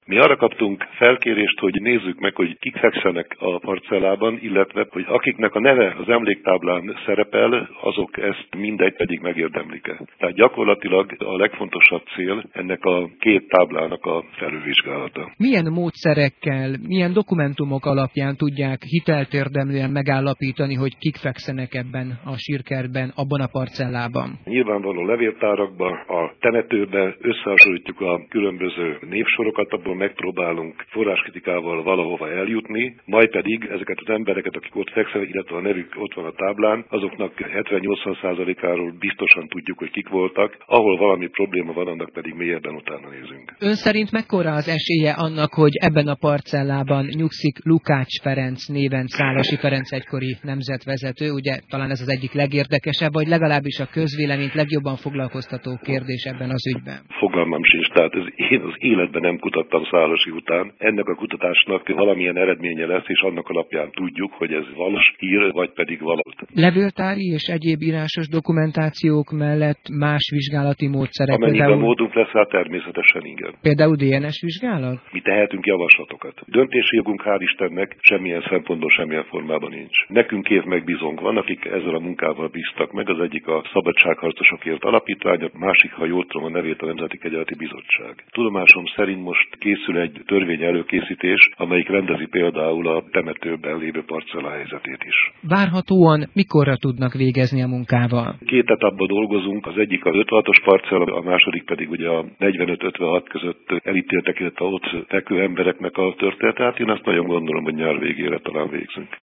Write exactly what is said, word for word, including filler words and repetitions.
Mi arra kaptunk felkérést, hogy nézzük meg, hogy kik fekszenek a parcellában, illetve, hogy akiknek a neve az emléktáblán szerepel, azok ezt mindegy pedig megérdemlik-e. Tehát gyakorlatilag a legfontosabb cél ennek a két táblának a felülvizsgálata. Milyen módszerekkel, milyen dokumentumok alapján tudják hitelt megállapítani, hogy kik fekszenek ebben a sírkertben, abban a parcellában? Nyilvánvaló levéltárakban, a temetőben összehasonlítjuk a különböző névsorokat, abból megpróbálunk forráskritikával valahova eljutni, majd pedig ezeket az embereket, akik ott fekszenek, illetve a nevük ott van a táblán, azoknak hetven-nyolcvan százalékáról biztosan tudjuk, hogy kik voltak, ahol valami probléma van, annak pedig mélyebben utána nézünk. Ön szerint mekkora az esélye annak, hogy ebben a parcellában nyugszik Lukács Ferenc néven Szálasi Ferenc egykori nemzetvezető, ugye talán ez az egyik legérdekesebb, vagy legalábbis a közvéleményt legjobban foglalkoztató kérdés ebben az ügyben? Fogalmam sincs, tehát ez, én az életben nem kutattam Szálasi után. Ennek a kutatásnak valamilyen eredménye lesz, és annak alapján tudjuk, hogy ez valós hír, vagy pedig valót. Levéltári és egyéb írásos dokumentációk mellett más vizsgálati módszerek. Amennyiben például... módunk lesz, hát természetesen igen. Például dé en es vizsgálat? Mi tehetünk javaslatokat. Döntési jogunk hál' Istennek semmilyen szempontból, semmilyen formában nincs. Nekünk év megbízónk van, akik ezzel a munkával bíztak meg. Az egyik a Szabadságharcosokért Alapítvány, a másik, ha jól tudom a nevét, a Nemzeti Kegyeleti Bizottság. Tudomásom szerint most készül egy törvény előkészítés, amelyik rendezi például a temetőben lévő parcella helyzetét is. Várhatóan mikorra tudnak végezni a munkával? Két etapban dolgozunk, az egyik az ötvenhatos parcella, a második pedig ugye a negyvenöt-ötvenhat között elítéltek, illetve ott fekvő embereknek a történet. Hát én azt nagyon gondolom, hogy nyár végére talán végzünk.